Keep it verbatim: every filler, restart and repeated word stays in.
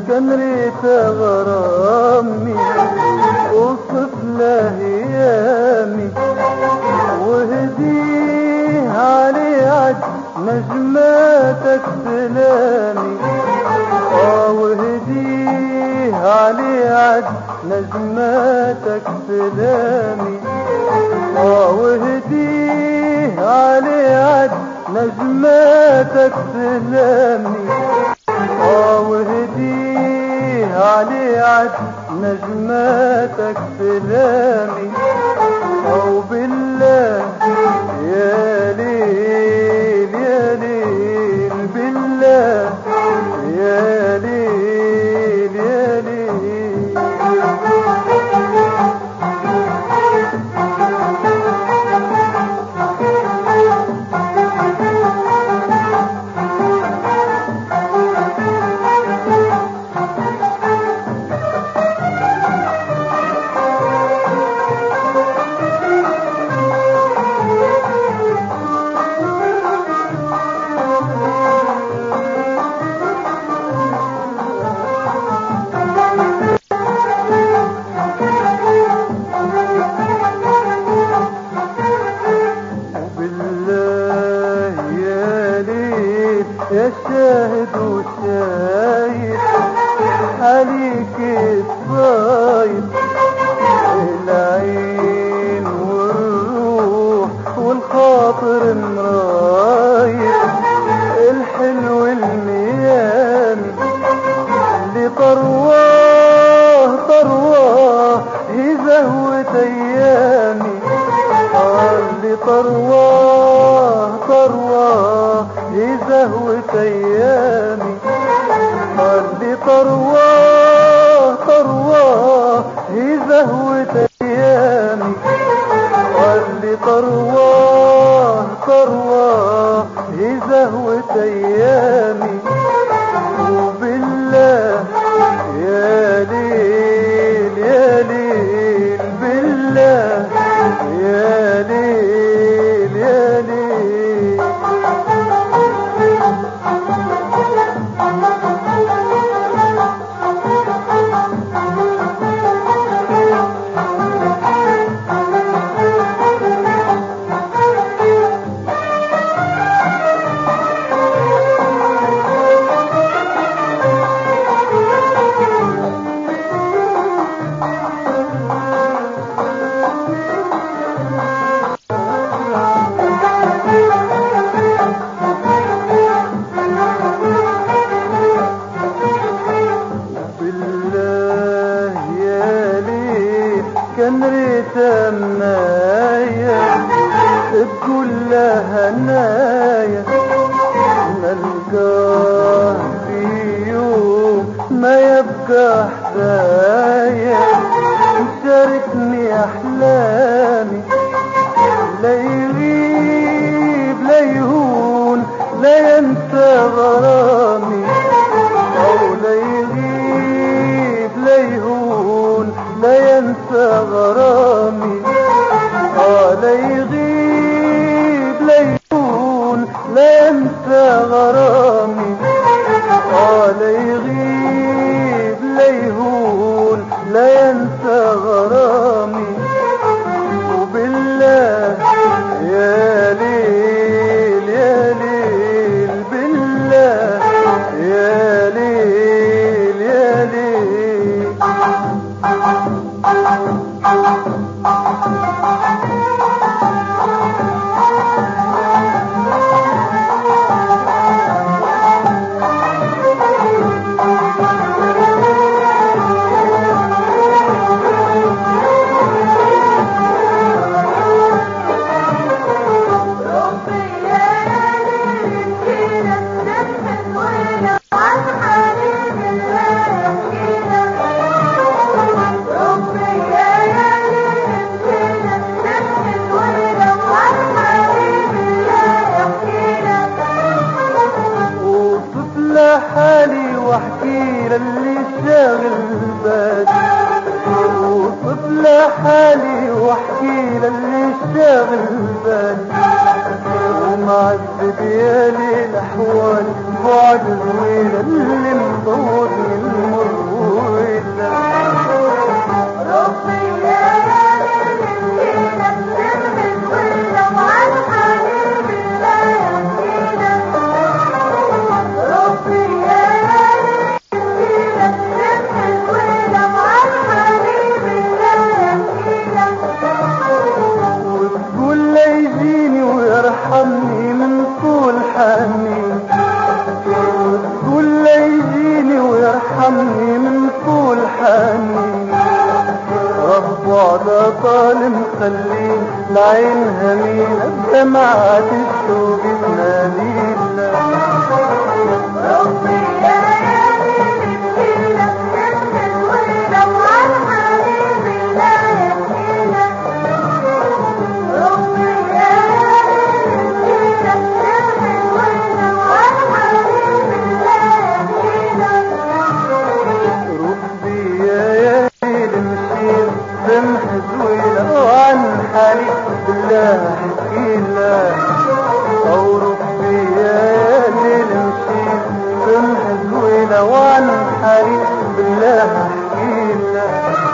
كان ريت غرامي اوصف له ايامي وهديه علي عد نجماتك سلامي. اه وهديه علي عد نجماتك سلامي. اه وهديه علي عد نجماتك سلامي. اه وهديه علي عد نجماتك سلامي. او بالله يا ليل يا ليل بالله يا ليل يا ليل. يا شاهد وشايف عليك الصايد العين والروح والخاطر مرايد الحلو الميامي اللي طرواه طرواه هي زهوة ايامي. اللي طرواه طرواه هي زهوة ايامي. اللي طرواه طرواه هي زهوة ايامي. اللي طرواه طرواه هي زهوة ايامي. وبالله يا ليل يا ليل بالله يا ليل يا ليل. كان ريت منايا بكل هنايا نلقاه في يوم ما يبقى حدايا شاركني احلامي لا يغيب لا يهون لا ينسى غرامي. او لا يغيب لا يهون لا ينسى غرامي. اه لا يغيب لا يهون لا ينسى غرامي. اه لا يغيب لا يهون لا ينسى غرامي. وبالله يا ليل يا ليل بالله يا ليل يا ليل. حالي واحكي للي شاغل بالي. اوصف له حالي واحكي للي شاغل بالي. ومعذب يا ليل احوالي بعد طويل اللي مطولني المر العين هميلة بدمعة الشوق تنادينا. ربي يا ليالي بكينا نحن الويلة وعن حبيبي لا يبكينا. ربي يا ليالي بكينا نحن الويلة وعن حبيبي لا يبكينا. ربي يا ليل مشينا سمح زويلة وعن حالي بالله حكينا. أو ربي يا ليل مشينا سمح زويلة وعن حالي بالله حكينا.